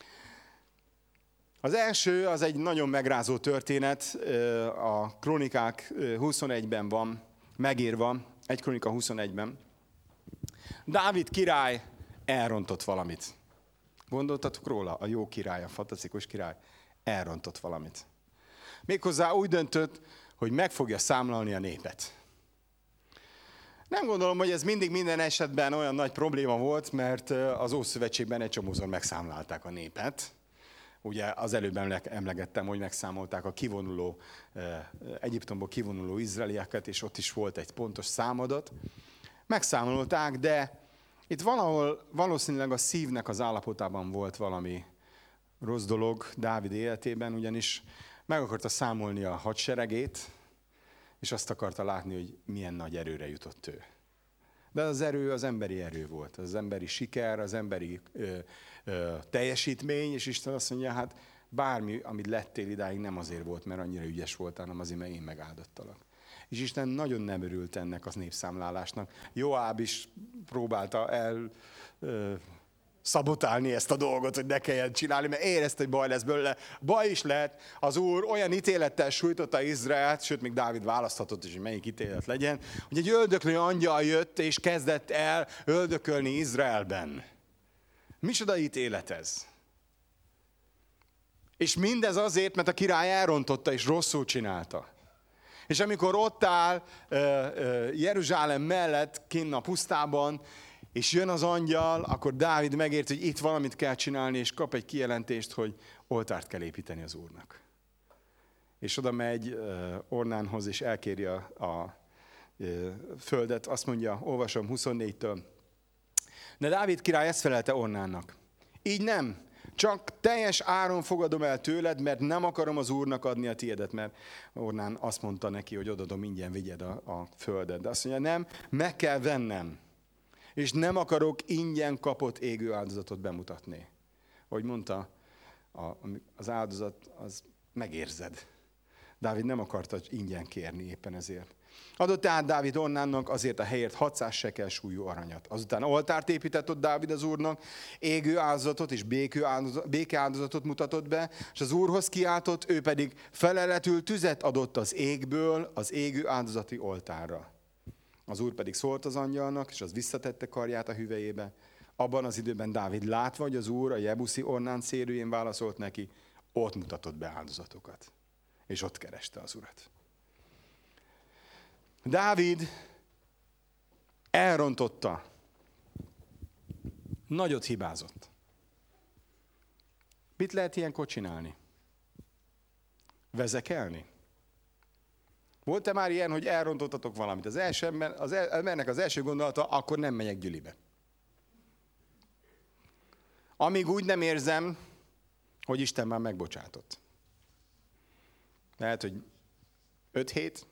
Az első, az egy nagyon megrázó történet, a Krónikák 21-ben van megírva, 1 Krónika 21-ben. Dávid király elrontott valamit. Gondoltatok róla? A jó király, a fantasztikus király elrontott valamit. Méghozzá úgy döntött, hogy meg fogja számlálni a népet. Nem gondolom, hogy ez mindig minden esetben olyan nagy probléma volt, mert az Ószövetségben egy csomószor megszámlálták a népet. Ugye az előbb emlegettem, hogy megszámolták a Egyiptomból kivonuló izraelieket, és ott is volt egy pontos számadat. Megszámolták, de itt valahol valószínűleg a szívnek az állapotában volt valami rossz dolog Dávid életében, ugyanis meg akarta számolni a hadseregét, és azt akarta látni, hogy milyen nagy erőre jutott ő. De az erő az emberi erő volt, az emberi siker, az emberi teljesítmény, és Isten azt mondja, hát bármi, amit lettél idáig, nem azért volt, mert annyira ügyes voltál, hanem azért, mert én megáldottalak. És Isten nagyon nem örült ennek az népszámlálásnak. Joáb is próbálta szabotálni ezt a dolgot, hogy ne kelljen csinálni, mert érezte, hogy baj lesz belőle. Baj is lehet, az Úr olyan ítélettel sújtotta Izraelt, sőt, még Dávid választhatott is, hogy melyik ítélet legyen, hogy egy öldöklő angyal jött, és kezdett el öldökölni Izraelben. Micsoda ítélet ez? És mindez azért, mert a király elrontotta és rosszul csinálta. És amikor ott áll Jeruzsálem mellett, kinn a pusztában, és jön az angyal, akkor Dávid megért, hogy itt valamit kell csinálni, és kap egy kijelentést, hogy oltárt kell építeni az Úrnak. És oda megy Ornánhoz, és elkéri a földet. Azt mondja, olvasom 24-től. De Dávid király ezt felelte Ornánnak. Így nem, csak teljes áron fogadom el tőled, mert nem akarom az Úrnak adni a tiédet, mert Ornán azt mondta neki, hogy odadom, ingyen vigyed a földet. De azt mondja, nem, meg kell vennem. És nem akarok ingyen kapott égő áldozatot bemutatni. Ahogy mondta, az áldozat, az megérzed. Dávid nem akarta ingyen kérni éppen ezért. Adott tehát Dávid Ornánnak azért a helyért 600 sekel súlyú aranyat. Azután oltárt épített ott Dávid az Úrnak, égő áldozatot és békeáldozatot mutatott be, és az Úrhoz kiáltott, ő pedig feleletül tüzet adott az égből az égő áldozati oltárra. Az Úr pedig szólt az angyalnak, és az visszatette karját a hüvelyébe. Abban az időben Dávid látva, hogy az Úr a jebuszi Ornán szérűjén válaszolt neki, ott mutatott be áldozatokat. És ott kereste az Urat. Dávid elrontotta. Nagyot hibázott. Mit lehet ilyenkor csinálni? Vezekelni? Volt-e már ilyen, hogy elrontottatok valamit? Az embernek az első gondolata, akkor nem megyek gyülibe. Amíg úgy nem érzem, hogy Isten már megbocsátott. Lehet, hogy 5 hét,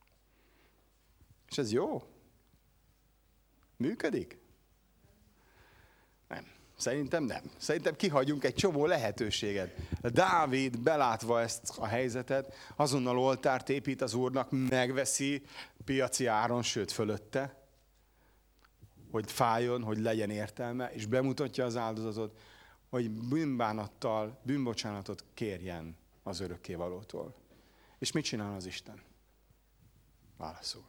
és ez jó? Működik? Nem. Szerintem nem. Szerintem kihagyunk egy csomó lehetőséget. Dávid belátva ezt a helyzetet, azonnal oltárt épít az Úrnak, megveszi piaci áron, sőt fölötte, hogy fájjon, hogy legyen értelme, és bemutatja az áldozatot, hogy bűnbánattal, bűnbocsánatot kérjen az örökkévalótól. És mit csinál az Isten? Válaszol.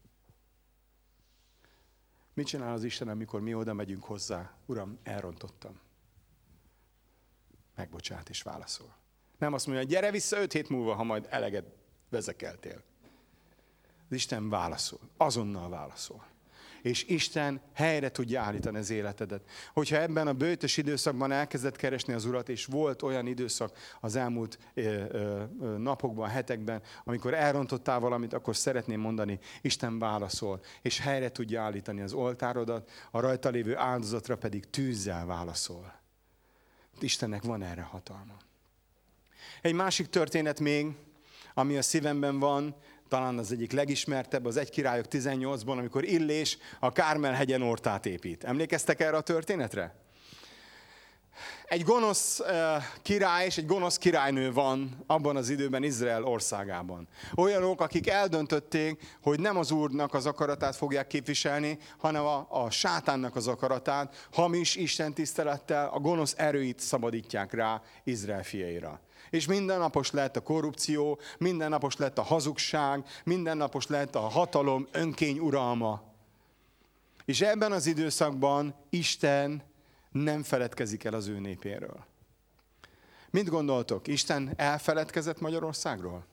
Mit csinál az Isten, amikor mi oda megyünk hozzá? Uram, elrontottam. Megbocsát és válaszol. Nem azt mondja, gyere vissza 5 hét múlva, ha majd eleget vezekeltél. Az Isten válaszol. Azonnal válaszol. És Isten helyre tudja állítani az életedet. Hogyha ebben a böjtös időszakban elkezdett keresni az Urat, és volt olyan időszak az elmúlt napokban, hetekben, amikor elrontottál valamit, akkor szeretném mondani, Isten válaszol, és helyre tudja állítani az oltárodat, a rajta lévő áldozatra pedig tűzzel válaszol. Istennek van erre hatalma. Egy másik történet még, ami a szívemben van, talán az egyik legismertebb, az 1 Királyok 18-ban, amikor Illés a Kármel-hegyen ortát épít. Emlékeztek erre a történetre? Egy gonosz király és egy gonosz királynő van abban az időben Izrael országában. Olyanok, akik eldöntötték, hogy nem az Úrnak az akaratát fogják képviselni, hanem a sátánnak az akaratát, hamis istentisztelettel a gonosz erőit szabadítják rá Izrael fiaira. És mindennapos lett a korrupció, mindennapos lett a hazugság, mindennapos lett a hatalom önkény uralma. És ebben az időszakban Isten nem feledkezik el az ő népéről. Mit gondoltok? Isten elfeledkezett Magyarországról?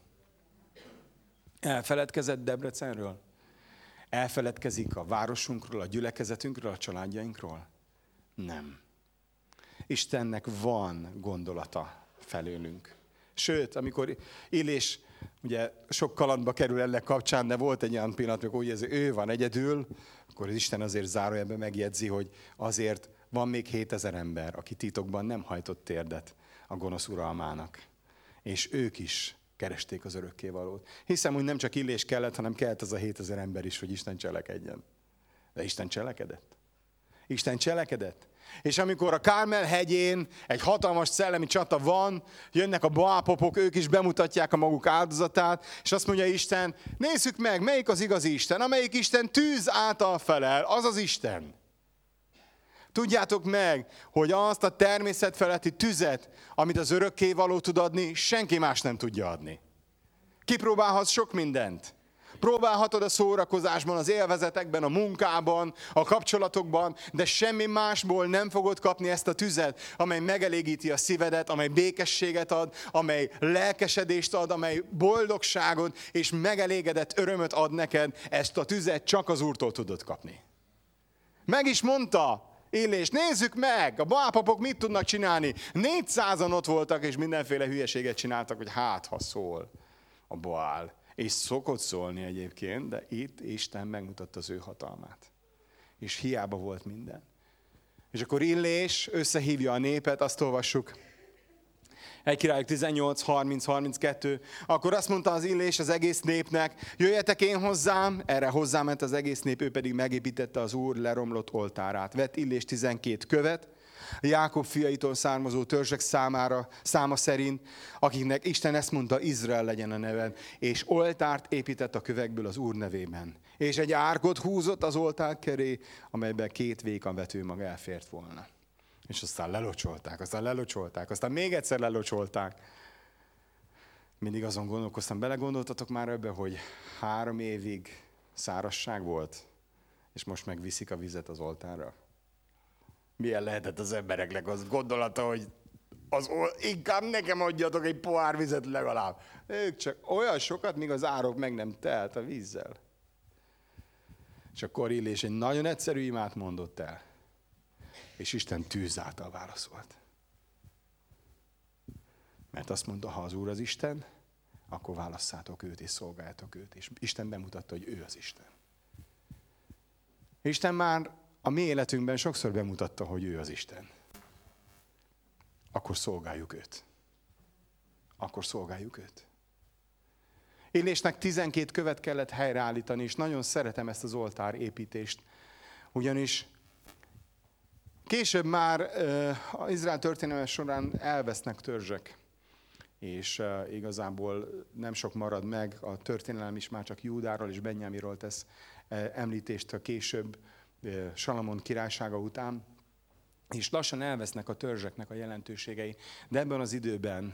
Elfeledkezett Debrecenről? Elfeledkezik a városunkról, a gyülekezetünkről, a családjainkról? Nem. Istennek van gondolata felőlünk. Sőt, amikor Illés, ugye sok kalandba kerül ennek kapcsán, de volt egy olyan pillanat, amikor úgy érzi, ő van egyedül, akkor az Isten azért zárójelben megjegyzi, hogy azért van még 7000 ember, aki titokban nem hajtott térdet a gonosz uralmának. És ők is keresték az örökkévalót. Hiszem, hogy nem csak Illés kellett, hanem kellett az a 7000 ember is, hogy Isten cselekedjen. De Isten cselekedett. Isten cselekedett. És amikor a Kármel-hegyén egy hatalmas szellemi csata van, jönnek a Baál-popok, ők is bemutatják a maguk áldozatát, és azt mondja Isten, nézzük meg, melyik az igazi Isten, amelyik Isten tűz által felel, az az Isten. Tudjátok meg, hogy azt a természet feletti tüzet, amit az örökkévaló tud adni, senki más nem tudja adni. Kipróbálhatsz sok mindent. Próbálhatod a szórakozásban, az élvezetekben, a munkában, a kapcsolatokban, de semmi másból nem fogod kapni ezt a tüzet, amely megelégíti a szívedet, amely békességet ad, amely lelkesedést ad, amely boldogságot és megelégedett örömöt ad neked. Ezt a tüzet csak az Úrtól tudod kapni. Meg is mondta Illés, nézzük meg, a Baál-popok mit tudnak csinálni. 400-an ott voltak, és mindenféle hülyeséget csináltak, hogy hát ha szól a Baál. És szokott szólni egyébként, de itt Isten megmutatta az ő hatalmát. És hiába volt minden. És akkor Illés összehívja a népet, azt olvassuk. 1 Királyok 18, 30, 32. Akkor azt mondta az Illés az egész népnek, jöjjetek én hozzám, erre hozzáment az egész nép, ő pedig megépítette az Úr leromlott oltárát. Vett Illés 12 követ, Jákob fiaitól származó törzsek száma szerint, akiknek Isten ezt mondta, Izrael legyen a neve, és oltárt épített a kövekből az Úr nevében. És egy árkot húzott az oltár köré, amelyben 2 véka vetőmag elfért volna. És aztán lelocsolták, aztán még egyszer lelocsolták. Mindig azon gondolkoztam, belegondoltatok már ebbe, hogy 3 évig szárazság volt, és most megviszik a vizet az oltárra. Milyen lehetett az embereknek az gondolata, hogy inkább nekem adjatok egy pohár vizet legalább. Ők csak olyan sokat, míg az árok meg nem telt a vízzel. És akkor Illés egy nagyon egyszerű imát mondott el. És Isten tűz által válaszolt. Mert azt mondta, ha az Úr az Isten, akkor válasszátok őt és szolgáljátok őt. És Isten bemutatta, hogy ő az Isten. Isten már a mi életünkben sokszor bemutatta, hogy ő az Isten. Akkor szolgáljuk őt. Illésnek 12 követ kellett helyreállítani, és nagyon szeretem ezt az oltár építést. Ugyanis később már az Izrael történelme során elvesznek törzsek, és igazából nem sok marad meg, a történelem is már csak Júdáról és Benjáminról tesz említést a később Salamon királysága után, és lassan elvesznek a törzseknek a jelentőségei, de ebben az időben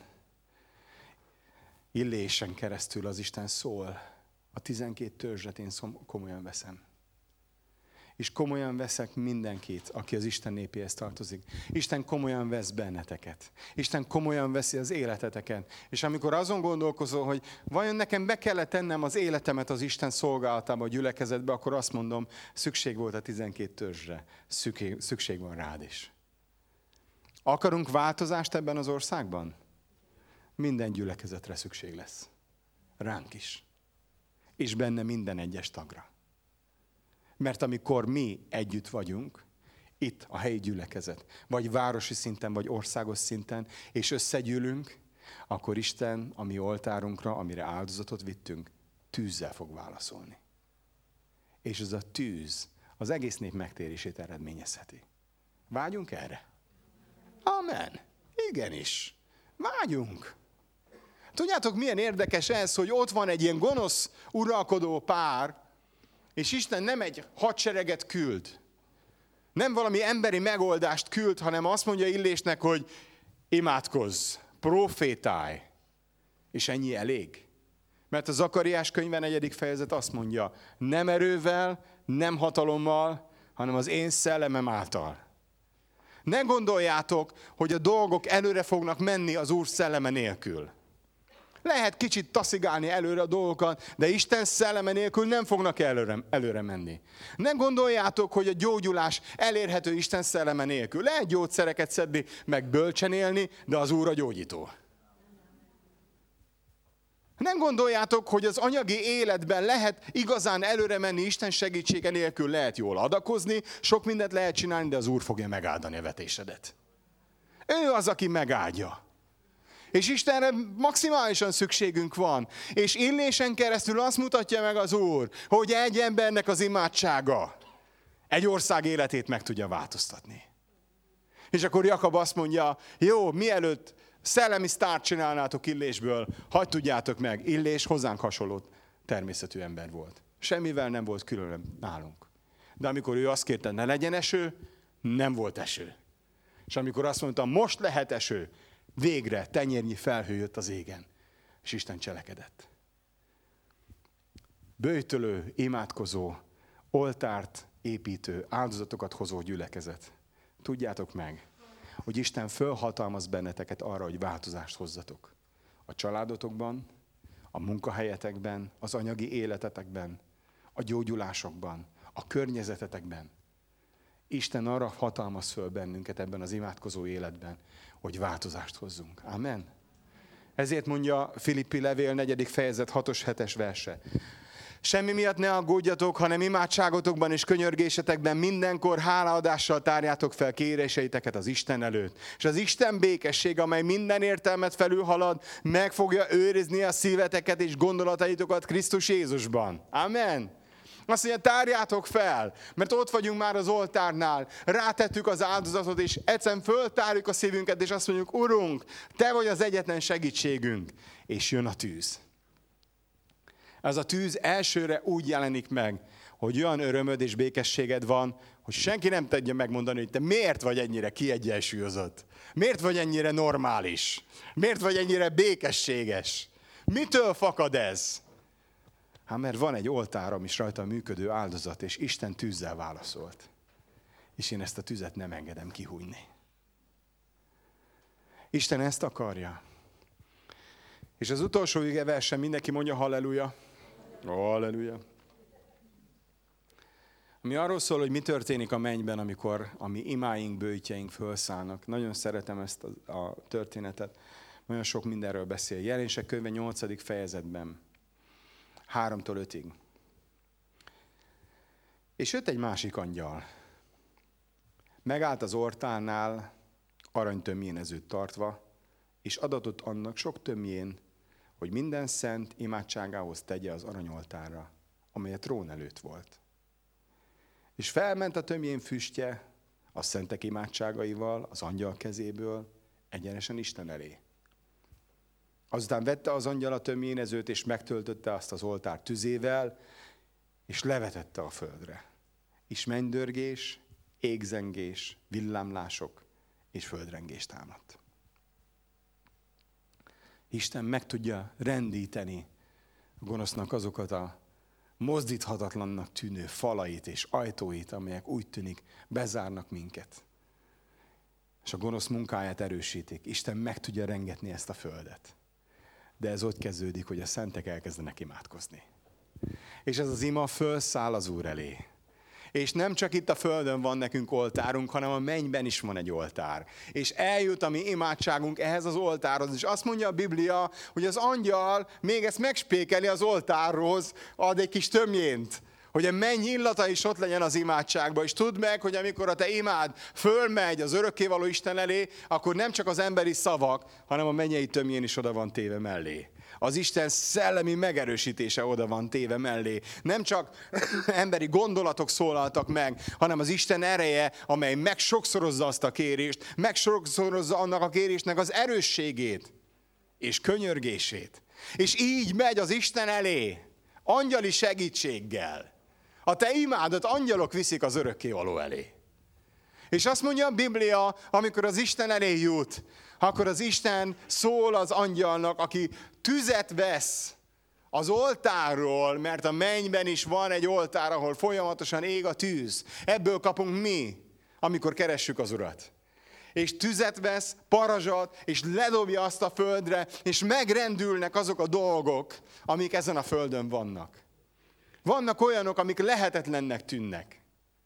Illésen keresztül az Isten szól, a 12 törzset én komolyan veszem. És komolyan veszek mindenkit, aki az Isten népéhez tartozik. Isten komolyan vesz benneteket. Isten komolyan veszi az életeteket. És amikor azon gondolkozol, hogy vajon nekem be kellett tennem az életemet az Isten szolgálatába, a gyülekezetbe, akkor azt mondom, szükség volt a 12 törzsre. Szükség van rád is. Akarunk változást ebben az országban? Minden gyülekezetre szükség lesz. Ránk is. És benne minden egyes tagra. Mert amikor mi együtt vagyunk, itt a helyi gyülekezet, vagy városi szinten, vagy országos szinten, és összegyűlünk, akkor Isten a mi oltárunkra, amire áldozatot vittünk, tűzzel fog válaszolni. És ez a tűz az egész nép megtérését eredményezheti. Vágyunk erre? Amen. Igenis. Vágyunk. Tudjátok, milyen érdekes ez, hogy ott van egy ilyen gonosz uralkodó pár, és Isten nem egy hadsereget küld. Nem valami emberi megoldást küld, hanem azt mondja Illésnek, hogy imádkozz, profétálj. És ennyi elég. Mert a Zakariás könyve 4. fejezet azt mondja, nem erővel, nem hatalommal, hanem az én szellemem által. Ne gondoljátok, hogy a dolgok előre fognak menni az Úr szelleme nélkül. Lehet kicsit taszigálni előre a dolgokat, de Isten szelleme nélkül nem fognak előre menni. Ne gondoljátok, hogy a gyógyulás elérhető Isten szelleme nélkül. Lehet gyógyszereket szedni, meg bölcsen élni, de az Úr a gyógyító. Nem gondoljátok, hogy az anyagi életben lehet igazán előre menni Isten segítsége nélkül, lehet jól adakozni, sok mindent lehet csinálni, de az Úr fogja megáldani a vetésedet. Ő az, aki megáldja. És Istenre maximálisan szükségünk van. És Illésen keresztül azt mutatja meg az Úr, hogy egy embernek az imádsága egy ország életét meg tudja változtatni. És akkor Jakab azt mondja, jó, mielőtt szellemi sztárt csinálnátok Illésből, hagyd tudjátok meg, Illés hozzánk hasonló természetű ember volt. Semmivel nem volt külön nálunk. De amikor ő azt kérte, ne legyen eső, nem volt eső. És amikor azt mondta, most lehet eső, végre tenyérnyi felhő jött az égen, és Isten cselekedett. Böjtölő, imádkozó, oltárt építő, áldozatokat hozó gyülekezet. Tudjátok meg, hogy Isten fölhatalmaz benneteket arra, hogy változást hozzatok. A családotokban, a munkahelyetekben, az anyagi életetekben, a gyógyulásokban, a környezetetekben. Isten arra hatalmaz föl bennünket ebben az imádkozó életben, hogy változást hozzunk. Amen. Ezért mondja Filippi levél 4. fejezet 6-os 7-es verse. Semmi miatt ne aggódjatok, hanem imádságotokban és könyörgésetekben mindenkor hálaadással tárjátok fel kéréseiteket az Isten előtt. És az Isten békesség, amely minden értelmet felülhalad, meg fogja őrizni a szíveteket és gondolataitokat Krisztus Jézusban. Amen. Azt mondja, tárjátok fel, mert ott vagyunk már az oltárnál, rátettük az áldozatot, és egyszerűen föltárjuk a szívünket, és azt mondjuk, Urunk, Te vagy az egyetlen segítségünk, és jön a tűz. Ez a tűz elsőre úgy jelenik meg, hogy olyan örömöd és békességed van, hogy senki nem tudja megmondani, hogy te miért vagy ennyire kiegyensúlyozott. Miért vagy ennyire normális? Miért vagy ennyire békességes? Mitől fakad ez? Hát mert van egy oltárom is rajta működő áldozat, és Isten tűzzel válaszolt. És én ezt a tüzet nem engedem kihújni. Isten ezt akarja. És az utolsó igeversen mindenki mondja halleluja. Halleluja. Ami arról szól, hogy mi történik a mennyben, amikor a mi imáink, böjtjeink felszállnak. Nagyon szeretem ezt a történetet. Nagyon sok mindenről beszél. Jelenések könyve 8. fejezetben. 3-től 5-ig. És jött egy másik angyal. Megállt az oltárnál, aranytömjénezőt tartva, és adatott annak sok tömjén, hogy minden szent imádságához tegye az aranyoltárra, amely a trón előtt volt. És felment a tömjén füstje a szentek imádságaival, az angyal kezéből, egyenesen Isten elé. Azután vette az angyal a tömjénezőt, és megtöltötte azt az oltár tüzével, és levetette a földre. És mennydörgés, égzengés, villámlások és földrengés támadt. Isten meg tudja rendíteni a gonosznak azokat a mozdíthatatlannak tűnő falait és ajtóit, amelyek úgy tűnik bezárnak minket. És a gonosz munkáját erősítik. Isten meg tudja rengetni ezt a földet. De ez ott kezdődik, hogy a szentek elkezdenek imádkozni. És ez az ima fölszáll az Úr elé. És nem csak itt a földön van nekünk oltárunk, hanem a mennyben is van egy oltár. És eljut a mi imádságunk ehhez az oltárhoz. És azt mondja a Biblia, hogy az angyal még ezt megspékeli az oltárhoz, ad egy kis tömjént. Hogy a menny illata is ott legyen az imádságban. És tudd meg, hogy amikor a te imád fölmegy az örökkévaló Isten elé, akkor nem csak az emberi szavak, hanem a mennyei tömjén is oda van téve mellé. Az Isten szellemi megerősítése oda van téve mellé. Nem csak emberi gondolatok szólaltak meg, hanem az Isten ereje, amely megsokszorozza azt a kérést, megsokszorozza annak a kérésnek az erősségét és könyörgését. És így megy az Isten elé, angyali segítséggel. A te imádat angyalok viszik az örökkévaló elé. És azt mondja a Biblia, amikor az Isten elé jut, akkor az Isten szól az angyalnak, aki tüzet vesz az oltárról, mert a mennyben is van egy oltár, ahol folyamatosan ég a tűz. Ebből kapunk mi, amikor keressük az Urat. És tüzet vesz, parazsat, és ledobja azt a földre, és megrendülnek azok a dolgok, amik ezen a földön vannak. Vannak olyanok, amik lehetetlennek tűnnek.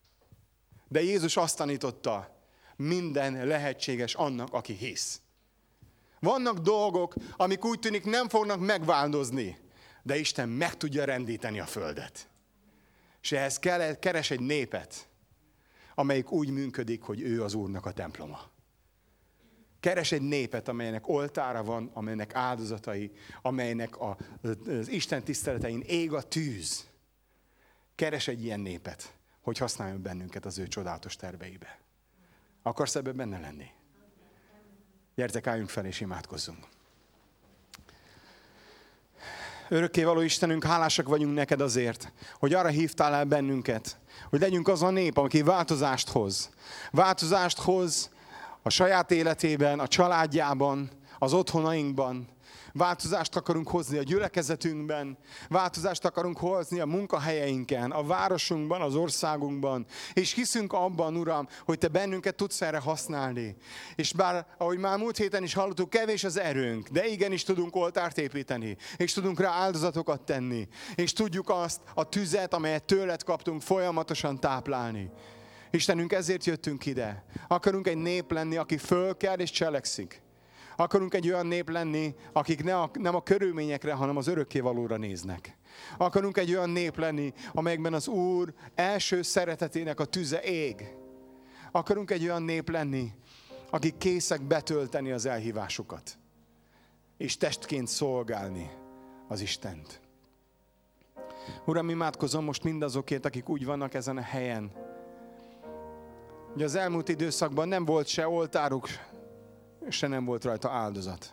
De Jézus azt tanította, minden lehetséges annak, aki hisz. Vannak dolgok, amik úgy tűnik nem fognak megváltozni, de Isten meg tudja rendíteni a földet. És ehhez keres egy népet, amelyik úgy működik, hogy ő az Úrnak a temploma. Keres egy népet, amelynek oltára van, amelynek áldozatai, amelynek az Isten tiszteletein ég a tűz. Keres egy ilyen népet, hogy használjon bennünket az ő csodálatos terveibe. Akarsz ebben benne lenni? Gyertek, álljunk fel és imádkozzunk. Örökkévaló Istenünk, hálásak vagyunk neked azért, hogy arra hívtál el bennünket, hogy legyünk az a nép, aki változást hoz. Változást hoz a saját életében, a családjában, az otthonainkban. Változást akarunk hozni a gyülekezetünkben, változást akarunk hozni a munkahelyeinken, a városunkban, az országunkban. És hiszünk abban, Uram, hogy Te bennünket tudsz erre használni. És bár, ahogy már múlt héten is hallottuk, kevés az erőnk, de igenis tudunk oltárt építeni, és tudunk rá áldozatokat tenni. És tudjuk azt, a tüzet, amelyet tőled kaptunk, folyamatosan táplálni. Istenünk, ezért jöttünk ide. Akarunk egy nép lenni, aki fölkel és cselekszik. Akarunk egy olyan nép lenni, akik nem a körülményekre, hanem az örökkévalóra néznek. Akarunk egy olyan nép lenni, amelyekben az Úr első szeretetének a tüze ég. Akarunk egy olyan nép lenni, akik készek betölteni az elhívásukat, és testként szolgálni az Istent. Uram, imádkozom most mindazokért, akik úgy vannak ezen a helyen. Ugye az elmúlt időszakban nem volt se oltáruk, se nem volt rajta áldozat.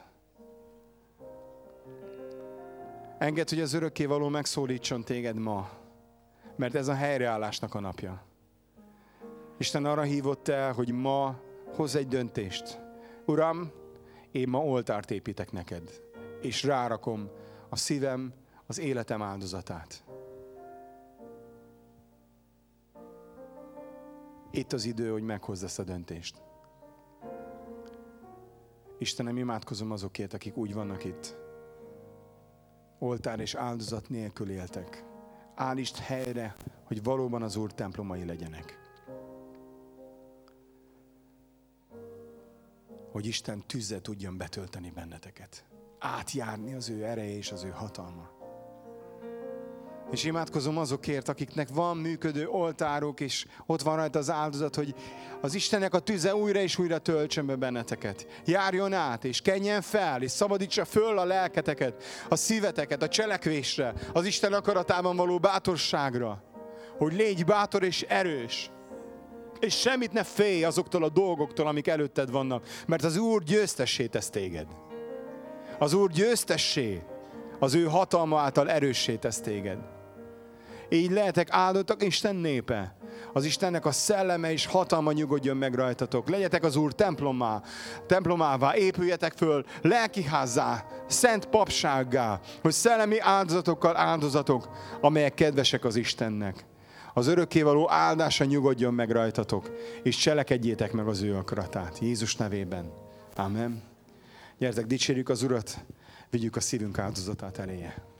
Engedd, hogy az örökkévaló megszólítson téged ma, mert ez a helyreállásnak a napja. Isten arra hívott el, hogy ma hozz egy döntést. Uram, én ma oltárt építek neked, és rárakom a szívem, az életem áldozatát. Itt az idő, hogy meghozz ezt a döntést. Istenem, imádkozom azokért, akik úgy vannak itt. Oltár és áldozat nélkül éltek. Állítsd helyre, hogy valóban az Úr templomai legyenek. Hogy Isten tűzzel tudjon betölteni benneteket. Átjárni az ő ereje és az ő hatalma. És imádkozom azokért, akiknek van működő oltárok, és ott van rajta az áldozat, hogy az Istennek a tüze újra és újra töltsön be benneteket. Járjon át, és kenjen fel, és szabadítsa föl a lelketeket, a szíveteket, a cselekvésre, az Isten akaratában való bátorságra. Hogy légy bátor és erős. És semmit ne félj azoktól a dolgoktól, amik előtted vannak, mert az Úr győztessé tesz téged. Az Úr győztessé, az ő hatalma által erőssé tesz téged. Így lehetek áldottak Isten népe. Az Istennek a szelleme és hatalma nyugodjon meg rajtatok. Legyetek az Úr templomává, épüljetek föl lelkiházzá, szent papsággá, hogy szellemi áldozatokkal áldozatok, amelyek kedvesek az Istennek. Az örökkévaló áldása nyugodjon meg rajtatok, és cselekedjétek meg az ő akaratát. Jézus nevében. Amen. Gyertek, dicsérjük az Urat, vigyük a szívünk áldozatát eléje.